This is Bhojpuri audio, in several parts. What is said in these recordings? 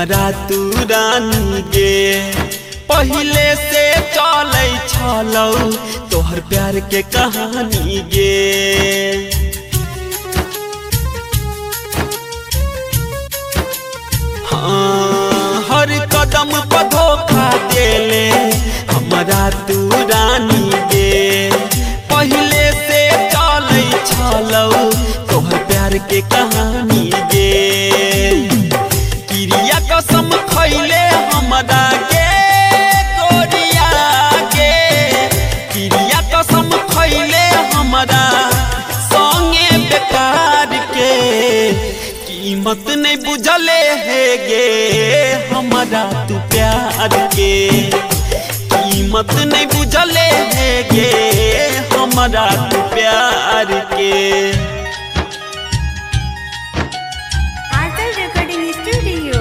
हमारा तू रानी गे। पहले से चलै छलौ तोहर प्यार के कहानी गे। हाँ, हर कदम पर धोखा देले हमारा तू रानी गे। पहले से चलै छलौ तोहर प्यार के कहानी गे। क्रिया कसम खैले हमारा गे गोरिया गे। क्रिया कसम खैले हमारा संगे बेकार के। कीमत नहीं बुझले है गे हमारा तू प्यार के। कीमत नहीं बुझले है गे हमारा तू प्यार के। Anchal recording studio.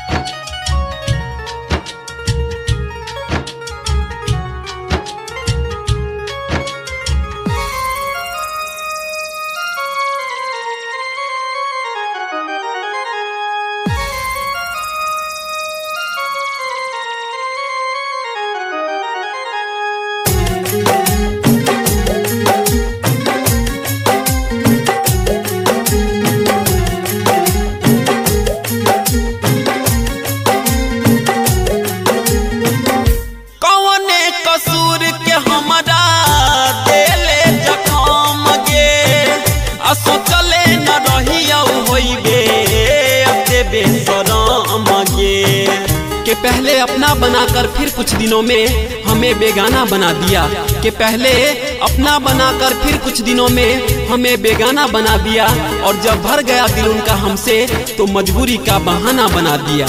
कौने कसूर के हमारा देले जखम गे। सोचले न रहियौ होइबे अते बेशरम गे। कि पहले अपना बनाकर फिर कुछ दिनों में हमें बेगाना बना दिया। कि पहले अपना बनाकर फिर कुछ दिनों में हमें बेगाना बना दिया। और जब भर गया दिल उनका हमसे तो मजबूरी का बहाना बना दिया।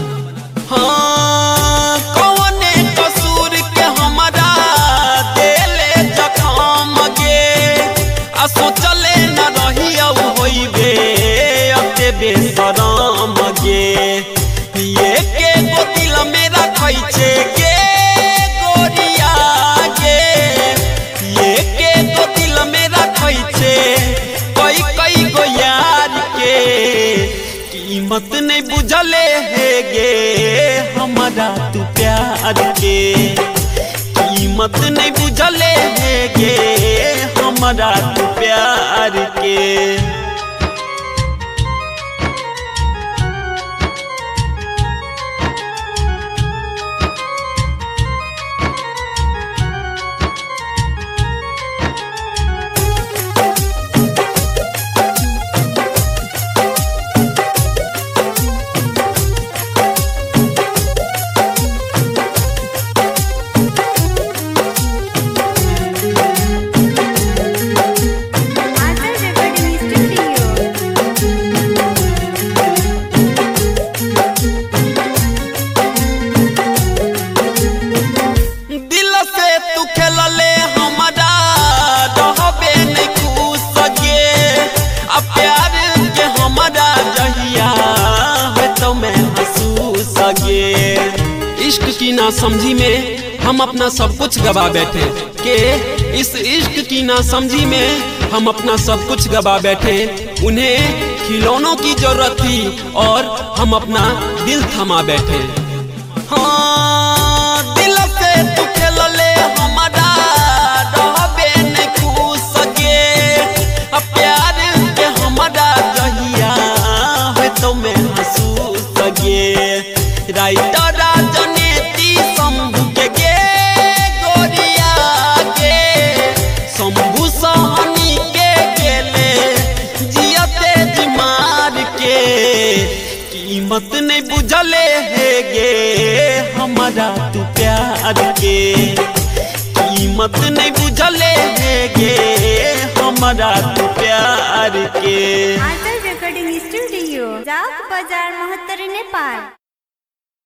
हाँ, कौने कसूर के हमारा देले जखम गे। सोचले न रहियौ होइबे अते बेशरम गे। ये के गो दिल में रखै छे गे गोरिया गे। ये के गो दिल में रखै छे कई कई गो यार के। कीमत नहीं बुझले है गे हमारा तू प्यार के। कीमत नहीं बुझले है गे हमारा तू प्यार के। Anchal recording studio. दिल से तू खेलले हमारा रहबे नहीं खुश गे। अब प्यार के हमारा जहिया है तो मैं महसूस गे। इश्क की नासमझी में हम अपना सब कुछ गवा बैठे। कि इस इश्क की नासमझी में हम अपना सब कुछ गवा बैठे। उन्हें खिलौनों की जरूरत थी और हम अपना दिल थमा बैठे। हाँ, दिल से तू खेलले हमारा रहबे नहीं खुश गे। अब प्यार के हमारा जहिया है तो मैं महसूस गे। राइटर राजनीति शंभू के गे गोरिया गे। शंभू सहनी के गेले जियते जी मार के। कीमत नहीं बुझले है गे हमारा तू प्यार के। कीमत नहीं बुझले है गे हमारा तू प्यार के। आंचल रिकॉर्डिंग स्टूडियो, चौक बाजार, महत्तर, नेपाल।